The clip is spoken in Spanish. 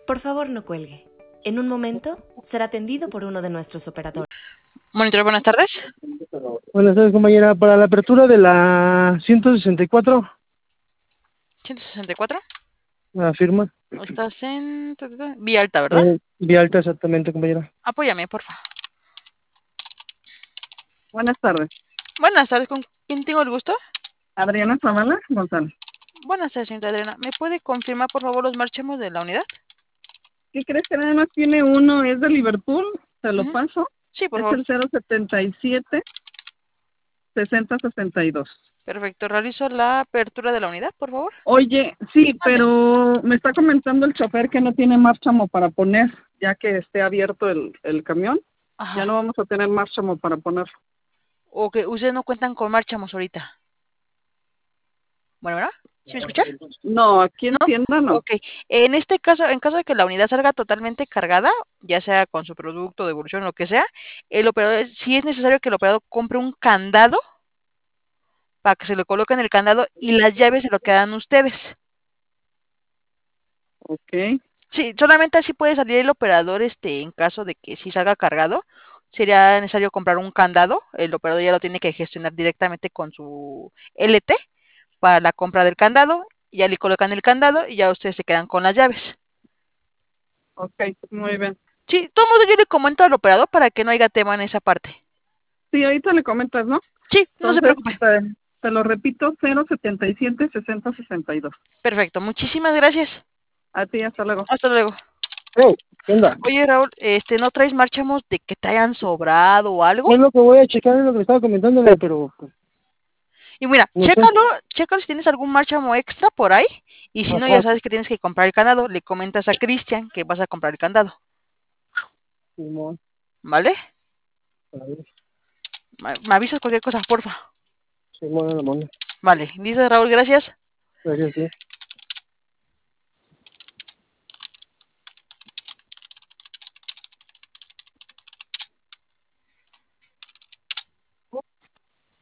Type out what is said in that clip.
Por favor, no cuelgue. En un momento será atendido por uno de nuestros operadores. Monitor, buenas tardes. Buenas tardes, compañera. Para la apertura de la 164, 164. la firma. Estás en Vía Alta, ¿verdad? Vía Alta, exactamente, compañera. Apóyame, porfa. Buenas tardes. Buenas tardes, ¿con quién tengo el gusto? Adriana Zavala González. Buenas tardes, señorita Adriana. ¿Me puede confirmar, por favor, los marchemos de la unidad? ¿Qué crees que nada más tiene uno? Es de Liverpool, te lo paso. Sí, por Es favor. el 077 6062. Perfecto. Realizo la apertura de la unidad, por favor. Oye, sí, Mande. pero me está comentando el chofer que no tiene márchamo para poner, ya que esté abierto el camión. Ajá. Ya no vamos a tener márchamo para poner. O que ustedes no cuentan con marchamos ahorita. Bueno, ¿verdad? ¿Sí me escuchan? No, aquí en ¿No? tienda no. Ok. En este caso, en caso de que la unidad salga totalmente cargada, ya sea con su producto, devolución, lo que sea, el operador, sí es necesario que el operador compre un candado para que se le coloque en el candado y las llaves se lo quedan ustedes. Ok. Sí, solamente así puede salir el operador, en caso de que sí salga cargado, sería necesario comprar un candado, el operador ya lo tiene que gestionar directamente con su LT para la compra del candado, ya le colocan el candado y ya ustedes se quedan con las llaves. Ok, muy bien. Sí, de todo modo yo le comento al operador para que no haya tema en esa parte. Sí, ahorita le comentas, ¿no? Sí, no se Entonces, preocupe. te lo repito, 077 6062. Perfecto, muchísimas gracias. A ti, hasta luego. Hasta luego. Hey, ¿qué onda? Oye, Raúl, ¿no traes marchamos de que te hayan sobrado o algo? Es lo que voy a checar, es lo que estaba comentándole, pero pues, Y mira, no sé. chécalo si tienes algún marchamo extra por ahí. Y si no, ya Ajá. sabes que tienes que comprar el candado. Le comentas a Cristian que vas a comprar el candado. Simón, ¿Vale? a ver, Me avisas cualquier cosa, porfa. Simón, la mona. Vale. Dice Raúl, gracias. Gracias, sí.